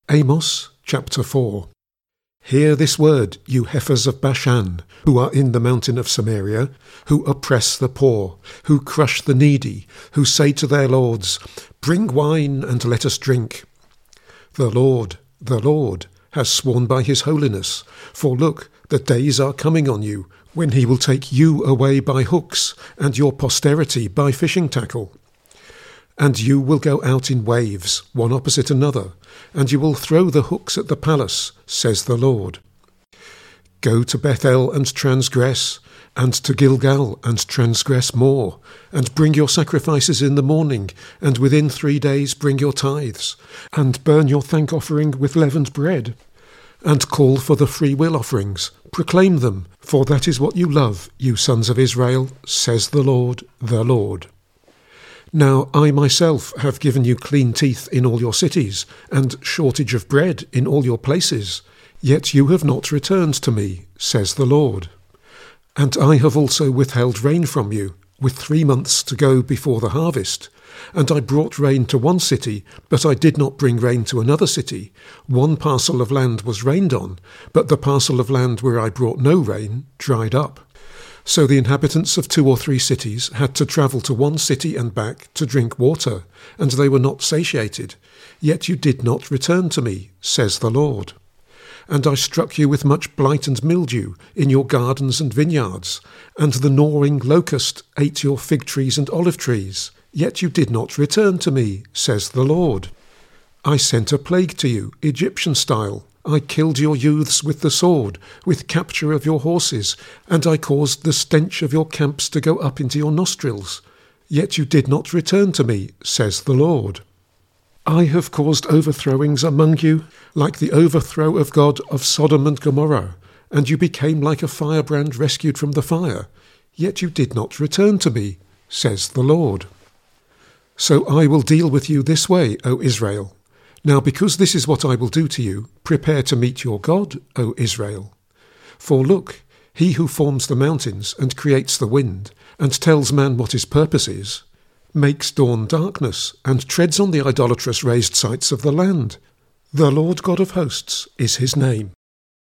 Amos chapter 4. Hear this word, you heifers of Bashan, who are in the mountain of Samaria, who oppress the poor, who crush the needy, who say to their lords, Bring wine and let us drink. The Lord, has sworn by his holiness, for look, the days are coming on you, when he will take you away by hooks, and your posterity by fishing tackle. And you will go out in waves, one opposite another, and you will throw the hooks at the palace, says the Lord. Go to Bethel and transgress, and to Gilgal and transgress more, and bring your sacrifices in the morning, and within 3 days bring your tithes, and burn your thank offering with leavened bread, and call for the free will offerings, proclaim them, for that is what you love, you sons of Israel, says the Lord, the Lord. Now I myself have given you clean teeth in all your cities, and shortage of bread in all your places, yet you have not returned to me, says the Lord. And I have also withheld rain from you, with 3 months to go before the harvest. And I brought rain to one city, but I did not bring rain to another city. One parcel of land was rained on, but the parcel of land where I brought no rain dried up. So the inhabitants of 2 or 3 cities had to travel to one city and back to drink water, and they were not satiated. Yet you did not return to me, says the Lord. And I struck you with much blight and mildew in your gardens and vineyards, and the gnawing locust ate your fig trees and olive trees. Yet you did not return to me, says the Lord. I sent a plague to you, Egyptian style. I killed your youths with the sword, with capture of your horses, and I caused the stench of your camps to go up into your nostrils. Yet you did not return to me, says the Lord. I have caused overthrowings among you, like the overthrow of God of Sodom and Gomorrah, and you became like a firebrand rescued from the fire. Yet you did not return to me, says the Lord. So I will deal with you this way, O Israel. Now because this is what I will do to you, prepare to meet your God, O Israel. For look, he who forms the mountains and creates the wind, and tells man what his purpose is, makes dawn darkness, and treads on the idolatrous raised sites of the land. The Lord God of hosts is his name.